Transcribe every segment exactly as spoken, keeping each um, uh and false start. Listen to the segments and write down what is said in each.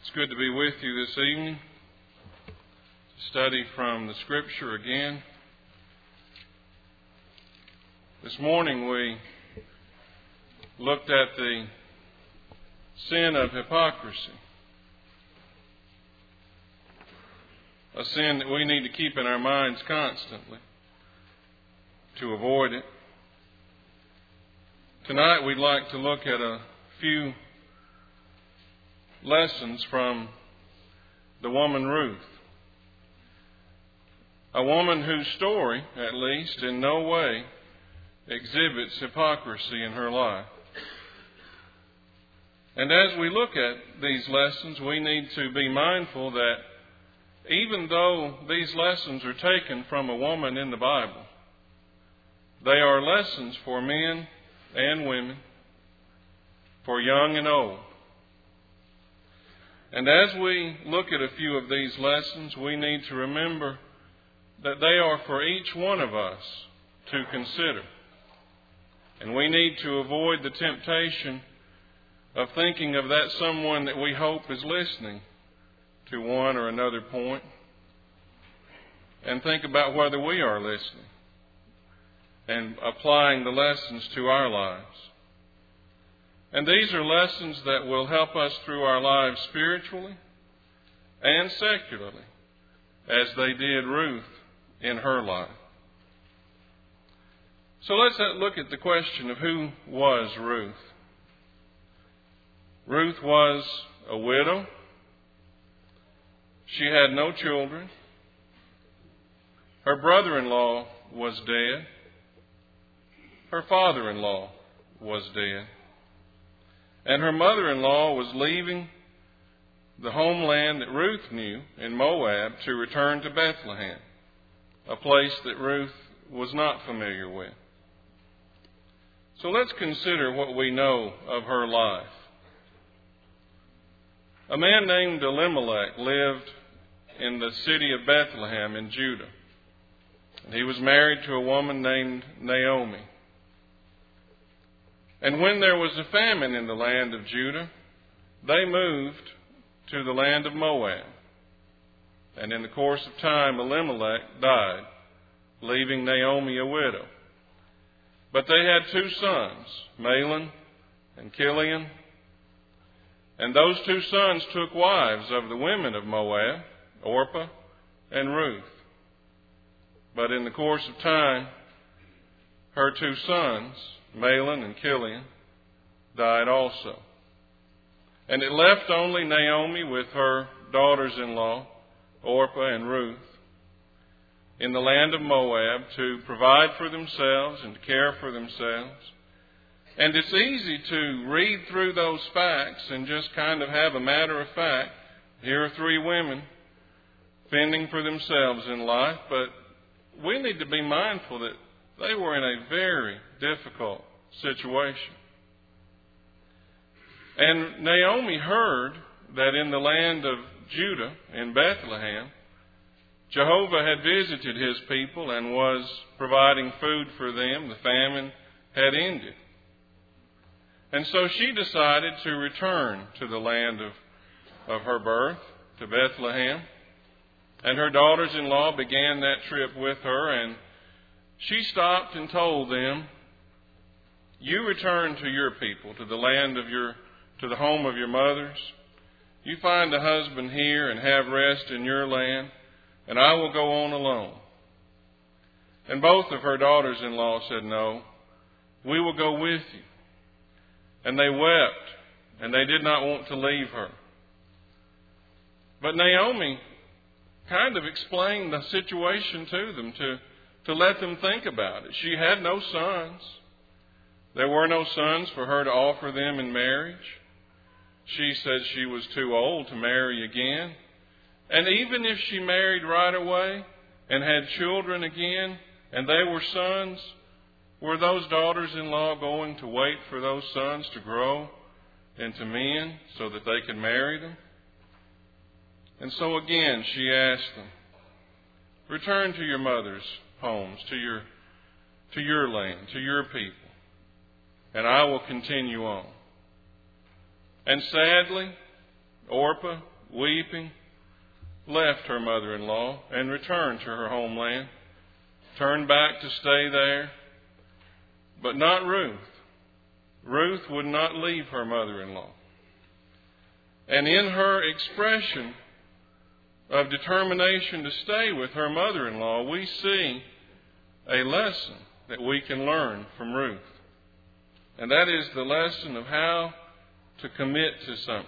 It's good to be with you this evening to study from the Scripture again. This morning we looked at the sin of hypocrisy, a sin that we need to keep in our minds constantly to avoid it. Tonight we'd like to look at a few lessons from the woman Ruth. A woman whose story, at least, in no way exhibits hypocrisy in her life. And as we look at these lessons, we need to be mindful that even though these lessons are taken from a woman in the Bible, they are lessons for men and women, for young and old. And as we look at a few of these lessons, we need to remember that they are for each one of us to consider. And we need to avoid the temptation of thinking of that someone that we hope is listening to one or another point, and think about whether we are listening and applying the lessons to our lives. And these are lessons that will help us through our lives spiritually and secularly, as they did Ruth in her life. So let's look at the question of who was Ruth. Ruth was a widow. She had no children. Her brother-in-law was dead. Her father-in-law was dead. And her mother-in-law was leaving the homeland that Ruth knew in Moab to return to Bethlehem, a place that Ruth was not familiar with. So let's consider what we know of her life. A man named Elimelech lived in the city of Bethlehem in Judah. And he was married to a woman named Naomi. And when there was a famine in the land of Judah, they moved to the land of Moab. And in the course of time, Elimelech died, leaving Naomi a widow. But they had two sons, Mahlon and Chilion. And those two sons took wives of the women of Moab, Orpah and Ruth. But in the course of time, her two sons, Mahlon and Chilion, died also. And it left only Naomi with her daughters-in-law, Orpah and Ruth, in the land of Moab to provide for themselves and to care for themselves. And it's easy to read through those facts and just kind of have a matter of fact, here are three women fending for themselves in life, but we need to be mindful that they were in a very difficult situation. And Naomi heard that in the land of Judah, in Bethlehem, Jehovah had visited his people and was providing food for them. The famine had ended. And so she decided to return to the land of, of her birth, to Bethlehem. And her daughters-in-law began that trip with her, and she stopped and told them, "You return to your people, to the land of your, to the home of your mothers. You find a husband here and have rest in your land, and I will go on alone." And both of her daughters-in-law said, "No, we will go with you." And they wept, and they did not want to leave her. But Naomi kind of explained the situation to them to, to let them think about it. She had no sons. There were no sons for her to offer them in marriage. She said she was too old to marry again. And even if she married right away and had children again, and they were sons, were those daughters-in-law going to wait for those sons to grow into men so that they could marry them? And so again, she asked them, "Return to your mother's homes, to your, to your land, to your people, and I will continue on." And sadly, Orpah weeping, left her mother-in-law and returned to her homeland, turned back to stay there, but not Ruth. Ruth would not leave her mother-in-law. And in her expression of determination to stay with her mother-in-law, we see a lesson that we can learn from Ruth. And that is the lesson of how to commit to something.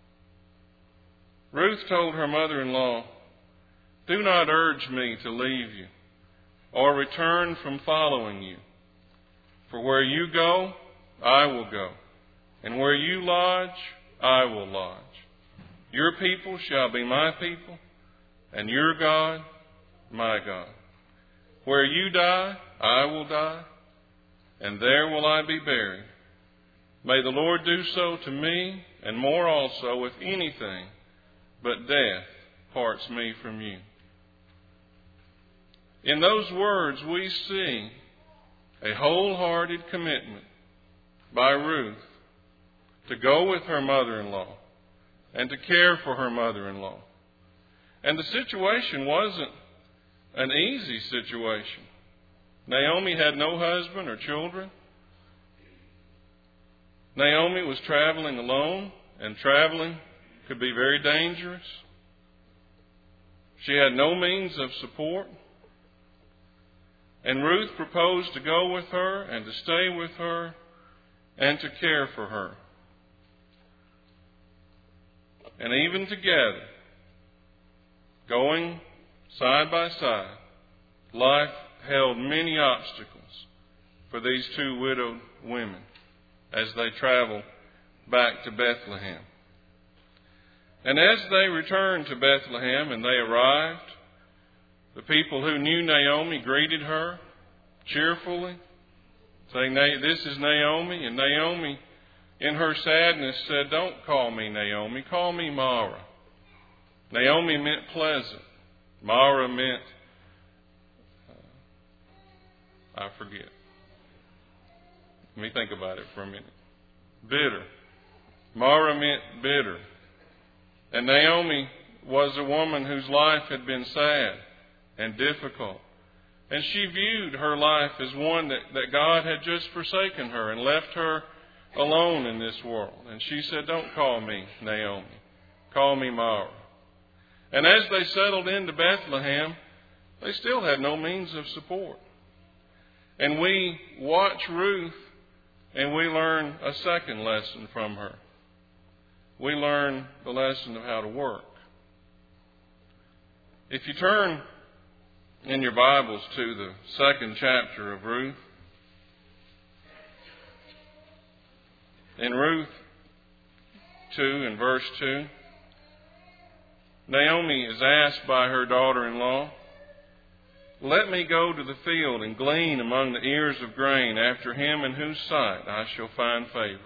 Ruth told her mother-in-law, "Do not urge me to leave you or return from following you. For where you go, I will go, and where you lodge, I will lodge. Your people shall be my people, and your God, my God. Where you die, I will die, and there will I be buried. May the Lord do so to me, and more also, if anything but death parts me from you." In those words, we see a wholehearted commitment by Ruth to go with her mother-in-law and to care for her mother-in-law. And the situation wasn't an easy situation. Naomi had no husband or children. Naomi was traveling alone, and traveling could be very dangerous. She had no means of support. And Ruth proposed to go with her and to stay with her and to care for her. And even together, going side by side, life held many obstacles for these two widowed women as they traveled back to Bethlehem. And as they returned to Bethlehem and they arrived, the people who knew Naomi greeted her cheerfully, saying, "This is Naomi." And Naomi, in her sadness, said, "Don't call me Naomi, call me Mara." Naomi meant pleasant. Mara meant, uh, I forget. Let me think about it for a minute. Bitter. Mara meant bitter. And Naomi was a woman whose life had been sad and difficult. And she viewed her life as one that, that God had just forsaken her and left her alone in this world. And she said, "Don't call me Naomi. Call me Mara." And as they settled into Bethlehem, they still had no means of support. And we watch Ruth and we learn a second lesson from her. We learn the lesson of how to work. If you turn in your Bibles to the second chapter of Ruth, in Ruth two and verse two, Naomi is asked by her daughter-in-law, "Let me go to the field and glean among the ears of grain after him in whose sight I shall find favor."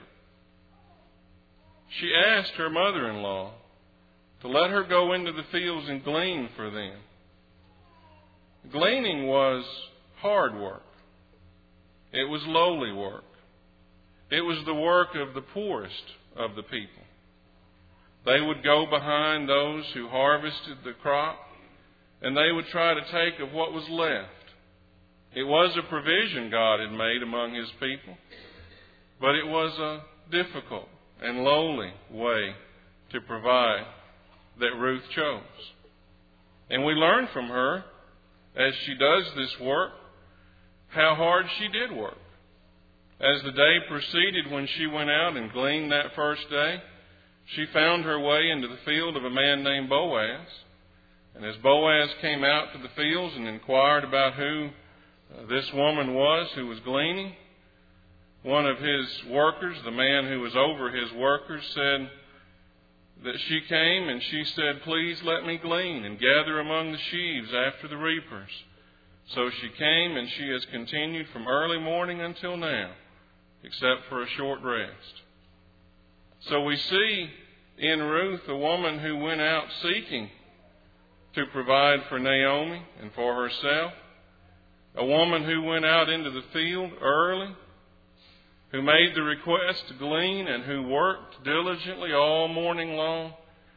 She asked her mother-in-law to let her go into the fields and glean for them. Gleaning was hard work. It was lowly work. It was the work of the poorest of the people. They would go behind those who harvested the crop, and they would try to take of what was left. It was a provision God had made among His people, but it was a difficult and lowly way to provide that Ruth chose. And we learn from her, as she does this work, how hard she did work. As the day proceeded, when she went out and gleaned that first day, she found her way into the field of a man named Boaz. And as Boaz came out to the fields and inquired about who this woman was who was gleaning, one of his workers, the man who was over his workers, said that she came and she said, "Please let me glean and gather among the sheaves after the reapers." So she came, and she has continued from early morning until now, except for a short rest. So we see in Ruth a woman who went out seeking to provide for Naomi and for herself, a woman who went out into the field early, who made the request to glean, and who worked diligently all morning long,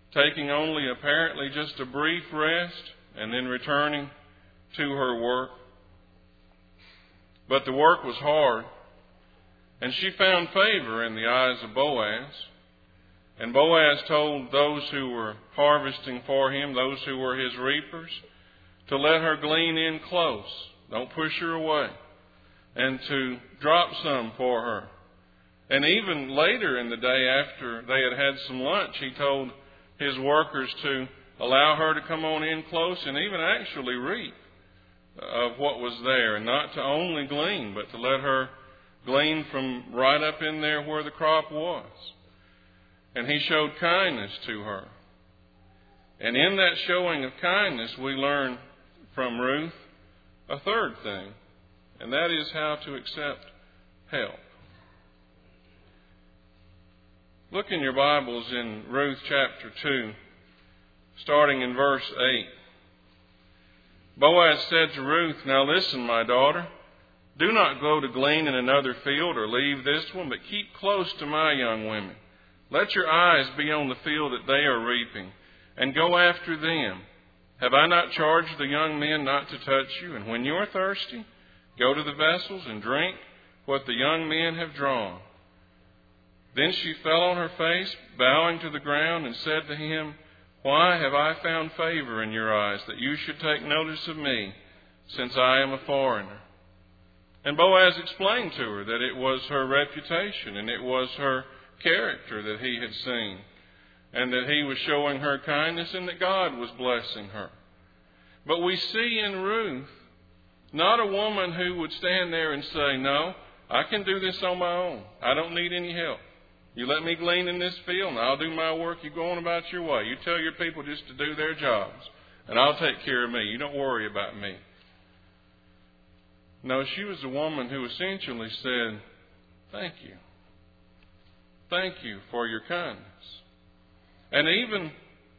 taking only apparently just a brief rest and then returning to her work. But the work was hard, and she found favor in the eyes of Boaz. And Boaz told those who were harvesting for him, those who were his reapers, to let her glean in close. Don't push her away. And to drop some for her. And even later in the day, after they had had some lunch, he told his workers to allow her to come on in close and even actually reap of what was there, and not to only glean, but to let her glean from right up in there where the crop was. And he showed kindness to her. And in that showing of kindness, we learn from Ruth a third thing, and that is how to accept help. Look in your Bibles in Ruth chapter two, starting in verse eight. Boaz said to Ruth, "Now listen, my daughter, do not go to glean in another field or leave this one, but keep close to my young women. Let your eyes be on the field that they are reaping, and go after them. Have I not charged the young men not to touch you? And when you are thirsty, go to the vessels and drink what the young men have drawn." Then she fell on her face, bowing to the ground, and said to him, "Why have I found favor in your eyes, that you should take notice of me, since I am a foreigner?" And Boaz explained to her that it was her reputation and it was her character that he had seen, and that he was showing her kindness and that God was blessing her. But we see in Ruth not a woman who would stand there and say, "No, I can do this on my own. I don't need any help. You let me glean in this field and I'll do my work. You go on about your way. You tell your people just to do their jobs and I'll take care of me. You don't worry about me." No, she was a woman who essentially said, "Thank you. Thank you for your kindness." And even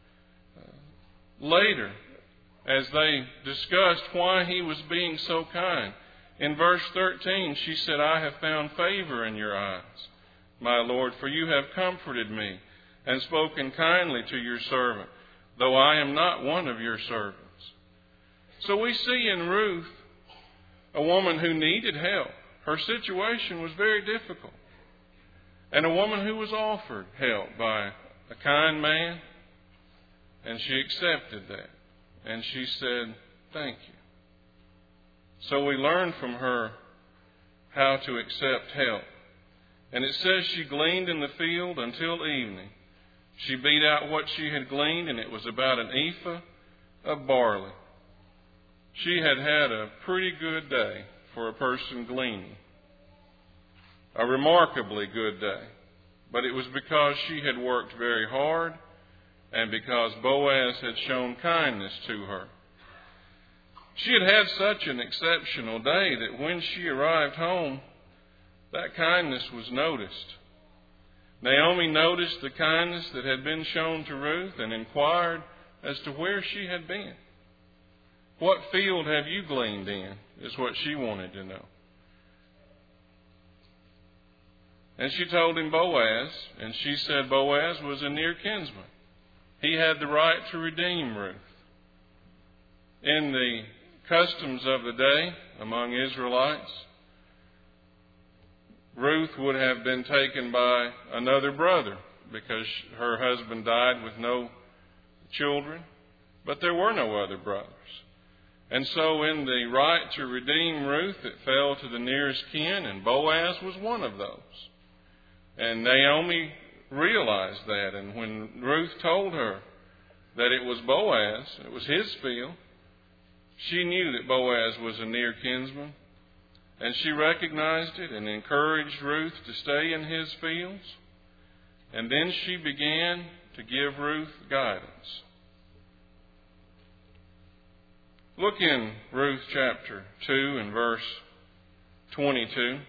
later, as they discussed why he was being so kind, in verse thirteen, she said, "I have found favor in your eyes, my Lord, for you have comforted me and spoken kindly to your servant, though I am not one of your servants." So we see in Ruth a woman who needed help. Her situation was very difficult. And a woman who was offered help by a kind man, and she accepted that. And she said, "Thank you." So we learn from her how to accept help. And it says she gleaned in the field until evening. She beat out what she had gleaned, and it was about an ephah of barley. She had had a pretty good day for a person gleaning. A remarkably good day. But it was because she had worked very hard and because Boaz had shown kindness to her. She had had such an exceptional day that when she arrived home, that kindness was noticed. Naomi noticed the kindness that had been shown to Ruth and inquired as to where she had been. "What field have you gleaned in?" is what she wanted to know. And she told him Boaz, and she said Boaz was a near kinsman. He had the right to redeem Ruth. In the customs of the day among Israelites, Ruth would have been taken by another brother because her husband died with no children, but there were no other brothers. And so in the right to redeem Ruth, it fell to the nearest kin, and Boaz was one of those. And Naomi realized that, and when Ruth told her that it was Boaz, it was his field, she knew that Boaz was a near kinsman, and she recognized it and encouraged Ruth to stay in his fields. And then she began to give Ruth guidance. Look in Ruth chapter two and verse twenty-two.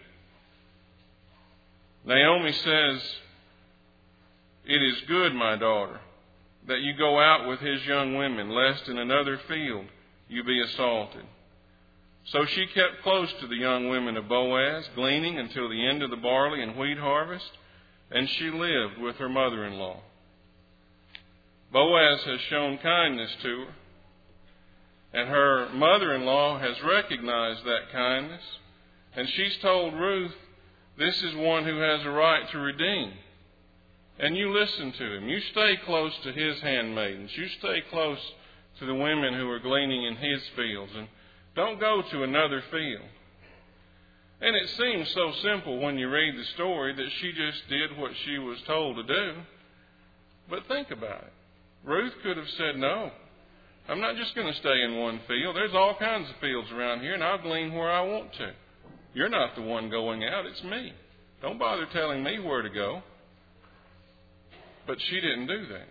Naomi says, "It is good, my daughter, that you go out with his young women, lest in another field you be assaulted." So she kept close to the young women of Boaz, gleaning until the end of the barley and wheat harvest, and she lived with her mother-in-law. Boaz has shown kindness to her, and her mother-in-law has recognized that kindness, and she's told Ruth, this is one who has a right to redeem. And you listen to him. You stay close to his handmaidens. You stay close to the women who are gleaning in his fields, and don't go to another field. And it seems so simple when you read the story that she just did what she was told to do. But think about it. Ruth could have said, no, I'm not just going to stay in one field. There's all kinds of fields around here, and I'll glean where I want to. You're not the one going out, it's me. Don't bother telling me where to go. But she didn't do that.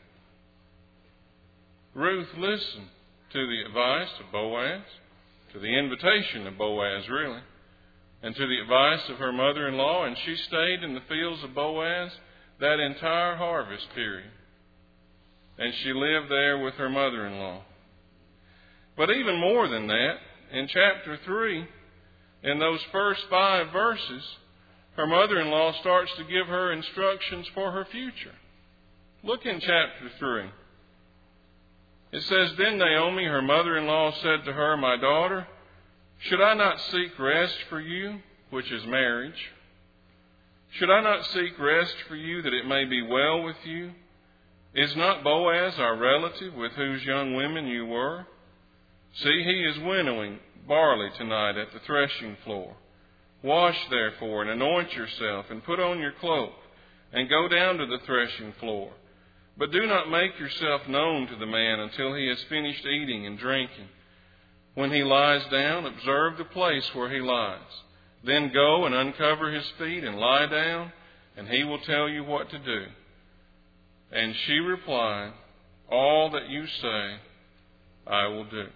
Ruth listened to the advice of Boaz, to the invitation of Boaz, really, and to the advice of her mother-in-law, and she stayed in the fields of Boaz that entire harvest period. And she lived there with her mother-in-law. But even more than that, in chapter three, in those first five verses, her mother-in-law starts to give her instructions for her future. Look in chapter three. It says, Then Naomi, her mother-in-law, said to her, My daughter, should I not seek rest for you, which is marriage? Should I not seek rest for you, that it may be well with you? Is not Boaz our relative, with whose young women you were? See, he is winnowing barley tonight at the threshing floor. Wash, therefore, and anoint yourself, and put on your cloak, and go down to the threshing floor. But do not make yourself known to the man until he has finished eating and drinking. When he lies down, observe the place where he lies. Then go and uncover his feet and lie down, and he will tell you what to do. And she replied, All that you say, I will do.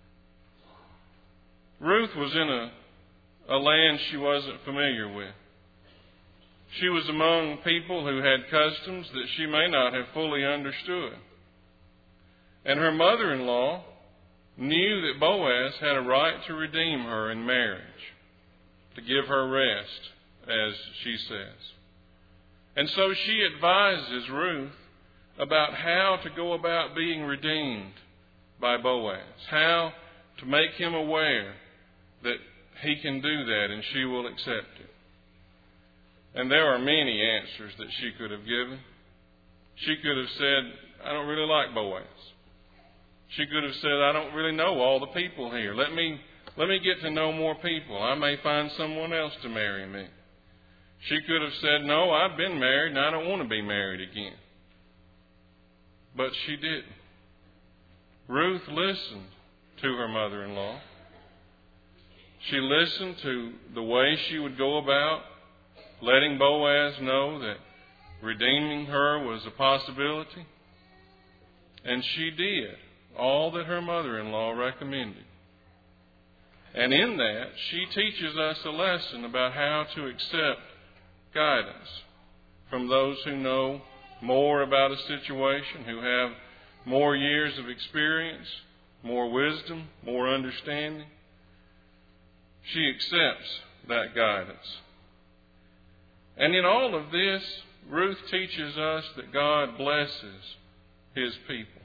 Ruth was in a, a land she wasn't familiar with. She was among people who had customs that she may not have fully understood. And her mother-in-law knew that Boaz had a right to redeem her in marriage, to give her rest, as she says. And so she advises Ruth about how to go about being redeemed by Boaz, how to make him aware that he can do that and she will accept it. And there are many answers that she could have given. She could have said, I don't really like Boaz. She could have said, I don't really know all the people here. Let me, let me get to know more people. I may find someone else to marry me. She could have said, no, I've been married and I don't want to be married again. But she didn't. Ruth listened to her mother-in-law. She listened to the way she would go about letting Boaz know that redeeming her was a possibility. And she did all that her mother-in-law recommended. And in that, she teaches us a lesson about how to accept guidance from those who know more about a situation, who have more years of experience, more wisdom, more understanding. She accepts that guidance. And in all of this, Ruth teaches us that God blesses His people.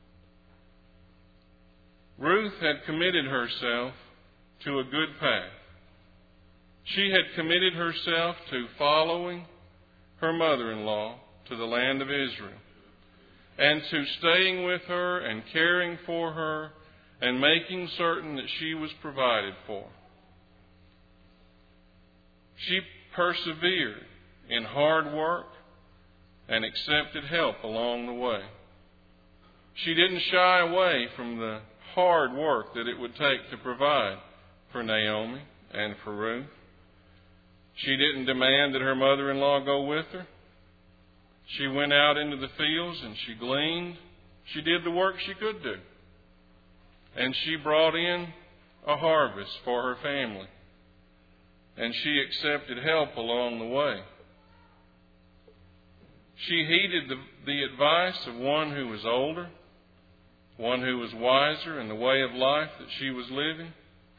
Ruth had committed herself to a good path. She had committed herself to following her mother-in-law to the land of Israel, and to staying with her and caring for her and making certain that she was provided for. She persevered in hard work and accepted help along the way. She didn't shy away from the hard work that it would take to provide for Naomi and for Ruth. She didn't demand that her mother-in-law go with her. She went out into the fields and she gleaned. She did the work she could do. And she brought in a harvest for her family. And she accepted help along the way. She heeded the, the advice of one who was older, one who was wiser in the way of life that she was living.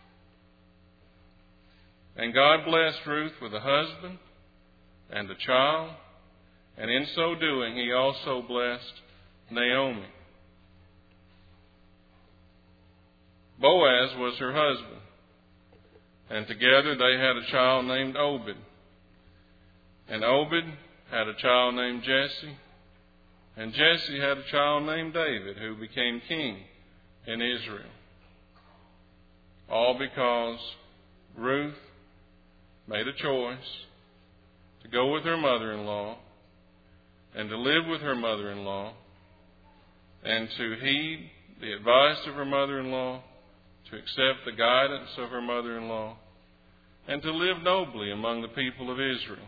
And God blessed Ruth with a husband and a child. And in so doing, He also blessed Naomi. Boaz was her husband, and together they had a child named Obed. And Obed had a child named Jesse, and Jesse had a child named David, who became king in Israel. All because Ruth made a choice to go with her mother-in-law and to live with her mother-in-law and to heed the advice of her mother-in-law, to accept the guidance of her mother-in-law, and to live nobly among the people of Israel.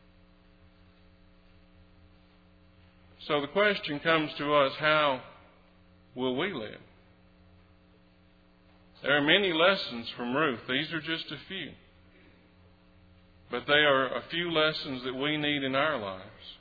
So the question comes to us, how will we live? There are many lessons from Ruth. These are just a few. But they are a few lessons that we need in our lives.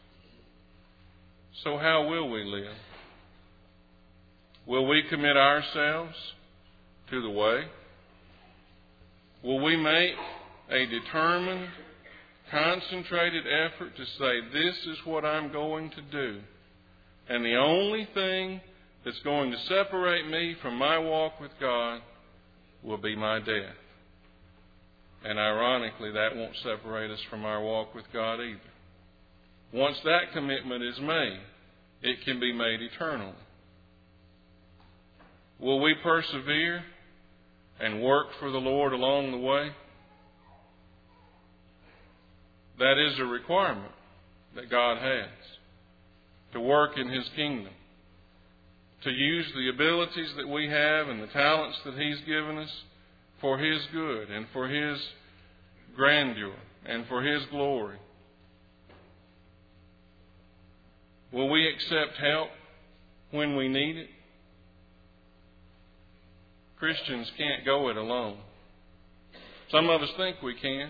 So how will we live? Will we commit ourselves to the way? Will we make a determined, concentrated effort to say, this is what I'm going to do, and the only thing that's going to separate me from my walk with God will be my death? And ironically, that won't separate us from our walk with God either. Once that commitment is made, it can be made eternally. Will we persevere and work for the Lord along the way? That is a requirement that God has, to work in His kingdom, to use the abilities that we have and the talents that He's given us for His good and for His grandeur and for His glory. Will we accept help when we need it? Christians can't go it alone. Some of us think we can,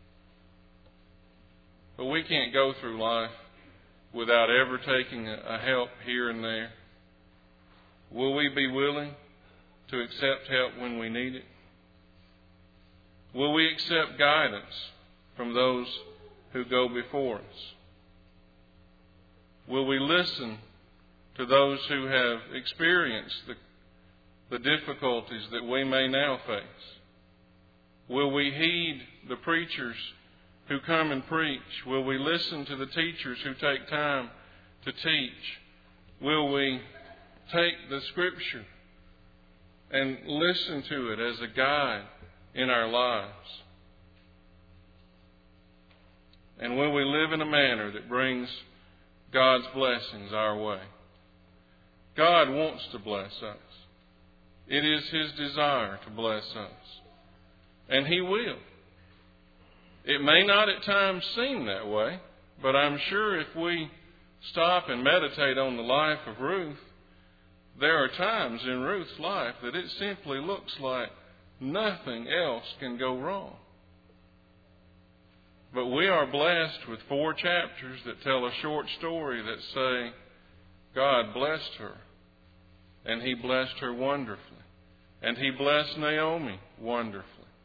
but we can't go through life without ever taking a help here and there. Will we be willing to accept help when we need it? Will we accept guidance from those who go before us? Will we listen to those who have experienced the, the difficulties that we may now face? Will we heed the preachers who come and preach? Will we listen to the teachers who take time to teach? Will we take the Scripture and listen to it as a guide in our lives? And will we live in a manner that brings God's blessings our way? God wants to bless us. It is His desire to bless us. And He will. It may not at times seem that way, but I'm sure if we stop and meditate on the life of Ruth, there are times in Ruth's life that it simply looks like nothing else can go wrong. But we are blessed with four chapters that tell a short story that say God blessed her, and He blessed her wonderfully, and He blessed Naomi wonderfully.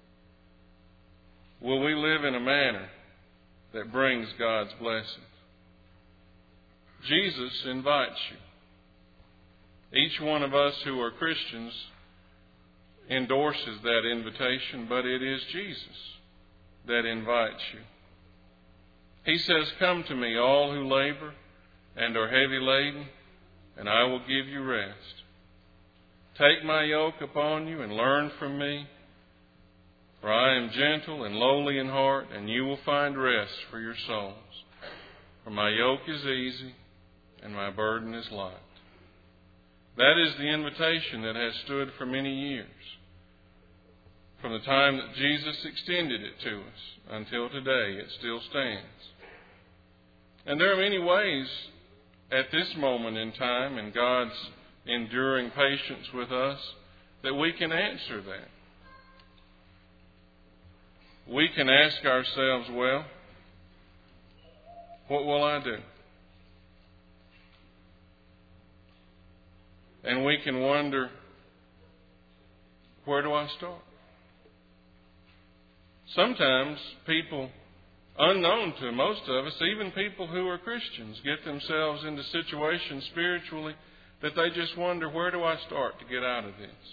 Will we live in a manner that brings God's blessings? Jesus invites you. Each one of us who are Christians endorses that invitation, but it is Jesus that invites you. He says, "Come to me, all who labor and are heavy laden, and I will give you rest. Take my yoke upon you and learn from me, for I am gentle and lowly in heart, and you will find rest for your souls. For my yoke is easy and my burden is light." That is the invitation that has stood for many years, from the time that Jesus extended it to us until today. It still stands. And there are many ways at this moment in time, in God's enduring patience with us, that we can answer that. We can ask ourselves, well, what will I do? And we can wonder, where do I start? Sometimes people, unknown to most of us, even people who are Christians, get themselves into situations spiritually that they just wonder, where do I start to get out of this?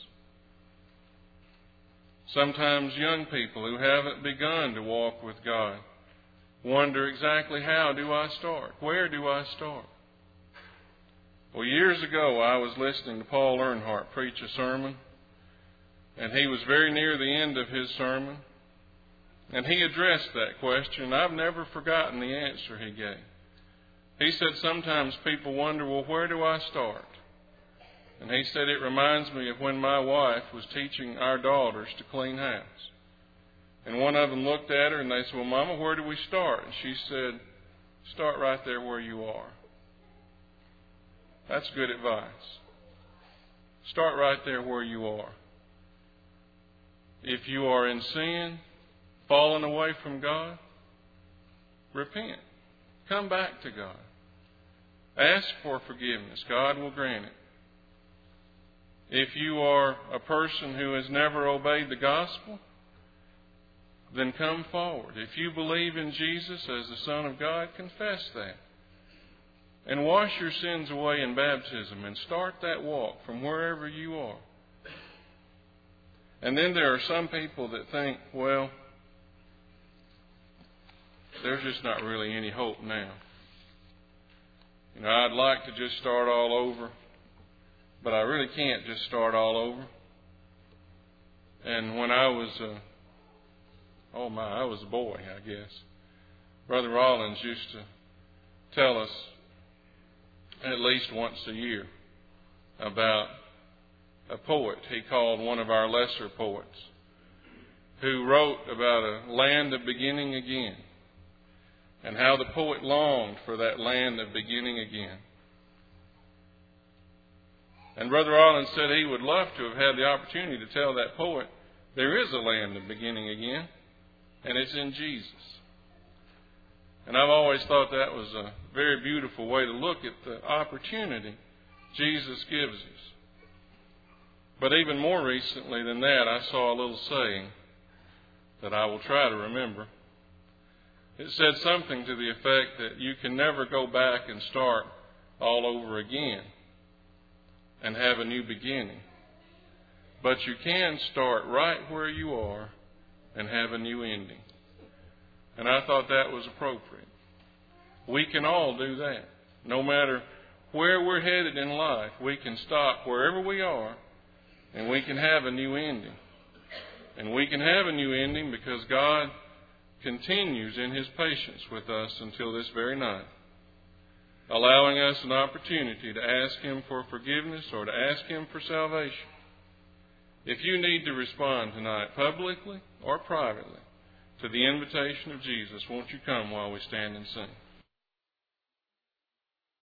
Sometimes young people who haven't begun to walk with God wonder exactly, how do I start? Where do I start? Well, years ago, I was listening to Paul Earnhardt preach a sermon, and he was very near the end of his sermon, and he addressed that question. I've never forgotten the answer he gave. He said, sometimes people wonder, well, where do I start? And he said, it reminds me of when my wife was teaching our daughters to clean house. And one of them looked at her and they said, well, Mama, where do we start? And she said, start right there where you are. That's good advice. Start right there where you are. If you are in sin, fallen away from God, repent. Come back to God. Ask for forgiveness. God will grant it. If you are a person who has never obeyed the gospel, then come forward. If you believe in Jesus as the Son of God, confess that. And wash your sins away in baptism and start that walk from wherever you are. And then there are some people that think, well, there's just not really any hope now. You know, I'd like to just start all over, but I really can't just start all over. And when I was, uh, oh my, I was a boy, I guess, Brother Rollins used to tell us at least once a year about a poet he called one of our lesser poets, who wrote about a land of beginning again, and how the poet longed for that land of beginning again. And Brother Rollins said he would love to have had the opportunity to tell that poet, there is a land of beginning again, and it's in Jesus. And I've always thought that was a very beautiful way to look at the opportunity Jesus gives us. But even more recently than that, I saw a little saying that I will try to remember. It said something to the effect that you can never go back and start all over again and have a new beginning. But you can start right where you are and have a new ending. And I thought that was appropriate. We can all do that. No matter where we're headed in life, we can stop wherever we are and we can have a new ending. And we can have a new ending because God continues in His patience with us until this very night, allowing us an opportunity to ask Him for forgiveness or to ask Him for salvation. If you need to respond tonight, publicly or privately, to the invitation of Jesus, won't you come while we stand and sing?